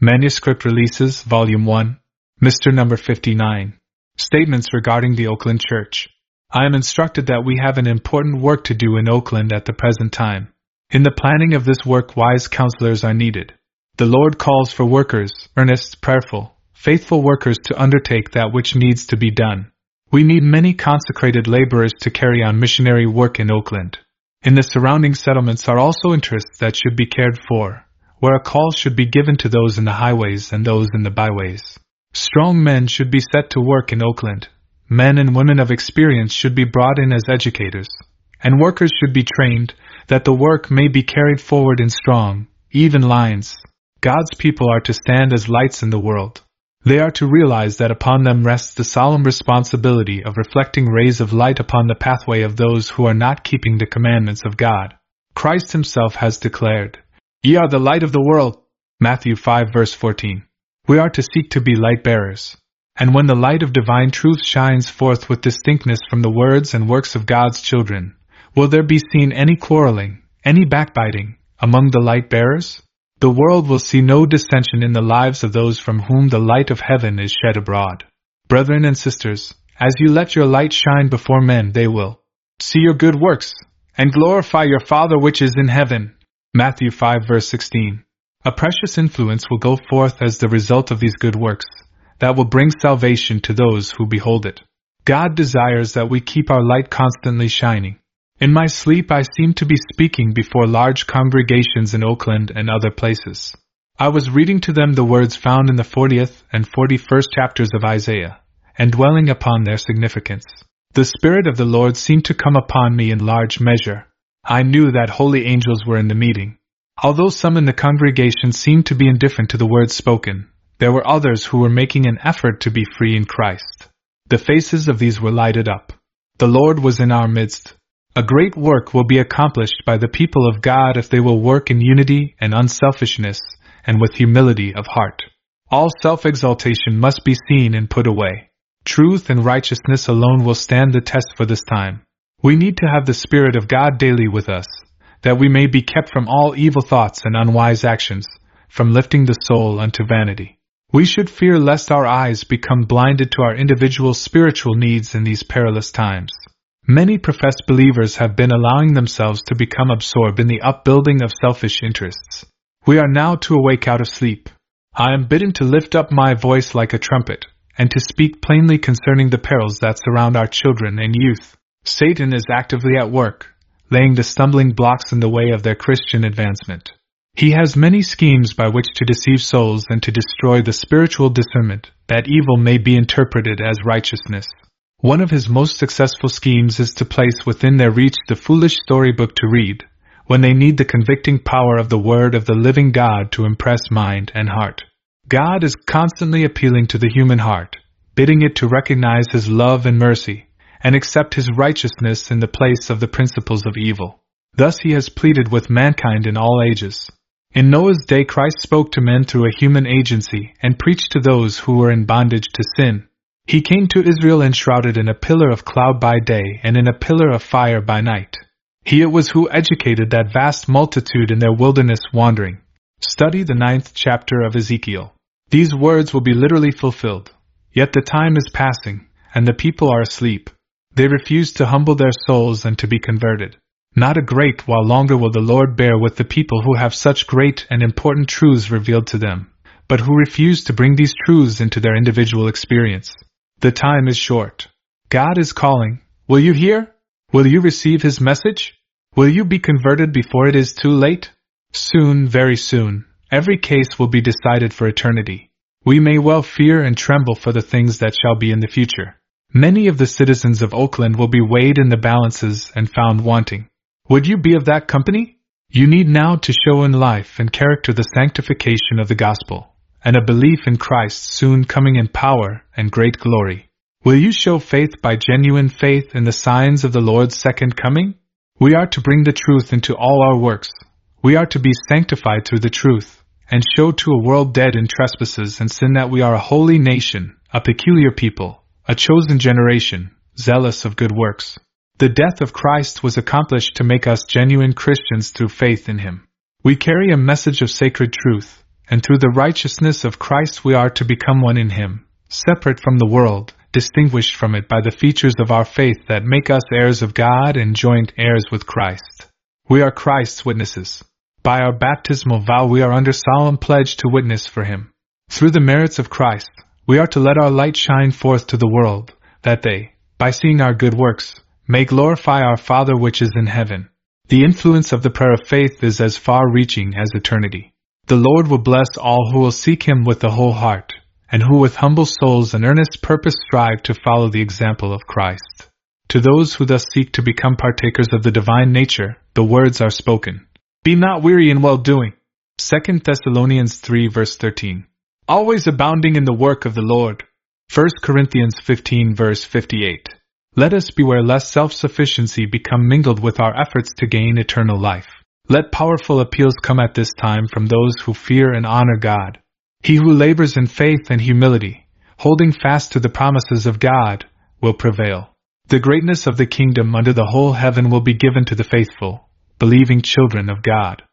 Manuscript Releases, Volume 1, Mr. Number 59. Statements regarding the Oakland Church. I am instructed that we have an important work to do in Oakland at the present time. In the planning of this work, wise counselors are needed. The Lord calls for workers, earnest, prayerful, faithful workers to undertake that which needs to be done. We need many consecrated laborers to carry on missionary work in Oakland. In the surrounding settlements are also interests that should be cared for, where a call should be given to those in the highways and those in the byways. Strong men should be set to work in Oakland. Men and women of experience should be brought in as educators, and workers should be trained, that the work may be carried forward in strong, even lines. God's people are to stand as lights in the world. They are to realize that upon them rests the solemn responsibility of reflecting rays of light upon the pathway of those who are not keeping the commandments of God. Christ himself has declared, "Ye are the light of the world." Matthew 5 verse 14. We are to seek to be light bearers. And when the light of divine truth shines forth with distinctness from the words and works of God's children, will there be seen any quarreling, any backbiting, among the light bearers? The world will see no dissension in the lives of those from whom the light of heaven is shed abroad. Brethren and sisters, as you let your light shine before men, they will see your good works, and glorify your Father which is in heaven. Matthew 5 verse 16. A precious influence will go forth as the result of these good works, that will bring salvation to those who behold it. God desires that we keep our light constantly shining. In my sleep I seemed to be speaking before large congregations in Oakland and other places. I was reading to them the words found in the 40th and 41st chapters of Isaiah, and dwelling upon their significance. The Spirit of the Lord seemed to come upon me in large measure. I knew that holy angels were in the meeting. Although some in the congregation seemed to be indifferent to the words spoken, there were others who were making an effort to be free in Christ. The faces of these were lighted up. The Lord was in our midst. A great work will be accomplished by the people of God if they will work in unity and unselfishness, and with humility of heart. All self-exaltation must be seen and put away. Truth and righteousness alone will stand the test for this time. We need to have the Spirit of God daily with us, that we may be kept from all evil thoughts and unwise actions, from lifting the soul unto vanity. We should fear lest our eyes become blinded to our individual spiritual needs in these perilous times. Many professed believers have been allowing themselves to become absorbed in the upbuilding of selfish interests. We are now to awake out of sleep. I am bidden to lift up my voice like a trumpet, and to speak plainly concerning the perils that surround our children and youth. Satan is actively at work, laying the stumbling blocks in the way of their Christian advancement. He has many schemes by which to deceive souls and to destroy the spiritual discernment, that evil may be interpreted as righteousness. One of his most successful schemes is to place within their reach the foolish storybook to read, when they need the convicting power of the Word of the living God to impress mind and heart. God is constantly appealing to the human heart, bidding it to recognize His love and mercy, and accept His righteousness in the place of the principles of evil. Thus He has pleaded with mankind in all ages. In Noah's day, Christ spoke to men through a human agency and preached to those who were in bondage to sin. He came to Israel enshrouded in a pillar of cloud by day and in a pillar of fire by night. He it was who educated that vast multitude in their wilderness wandering. Study the 9th chapter of Ezekiel. These words will be literally fulfilled. Yet the time is passing, and the people are asleep. They refuse to humble their souls and to be converted. Not a great while longer will the Lord bear with the people who have such great and important truths revealed to them, but who refuse to bring these truths into their individual experience. The time is short. God is calling. Will you hear? Will you receive His message? Will you be converted before it is too late? Soon, very soon, every case will be decided for eternity. We may well fear and tremble for the things that shall be in the future. Many of the citizens of Oakland will be weighed in the balances and found wanting. Would you be of that company? You need now to show in life and character the sanctification of the gospel, and a belief in Christ soon coming in power and great glory. Will you show faith by genuine faith in the signs of the Lord's second coming? We are to bring the truth into all our works. We are to be sanctified through the truth, and show to a world dead in trespasses and sin that we are a holy nation, a peculiar people, a chosen generation, zealous of good works. The death of Christ was accomplished to make us genuine Christians through faith in Him. We carry a message of sacred truth, and through the righteousness of Christ we are to become one in Him, separate from the world, distinguished from it by the features of our faith that make us heirs of God and joint heirs with Christ. We are Christ's witnesses. By our baptismal vow we are under solemn pledge to witness for Him. Through the merits of Christ, we are to let our light shine forth to the world, that they, by seeing our good works, may glorify our Father which is in heaven. The influence of the prayer of faith is as far-reaching as eternity. The Lord will bless all who will seek Him with the whole heart, and who with humble souls and earnest purpose strive to follow the example of Christ. To those who thus seek to become partakers of the divine nature, the words are spoken. Be not weary in well-doing. 2 Thessalonians 3 verse 13. Always abounding in the work of the Lord. 1 Corinthians 15 verse 58. Let us beware lest self-sufficiency become mingled with our efforts to gain eternal life. Let powerful appeals come at this time from those who fear and honor God. He who labors in faith and humility, holding fast to the promises of God, will prevail. The greatness of the kingdom under the whole heaven will be given to the faithful, believing children of God.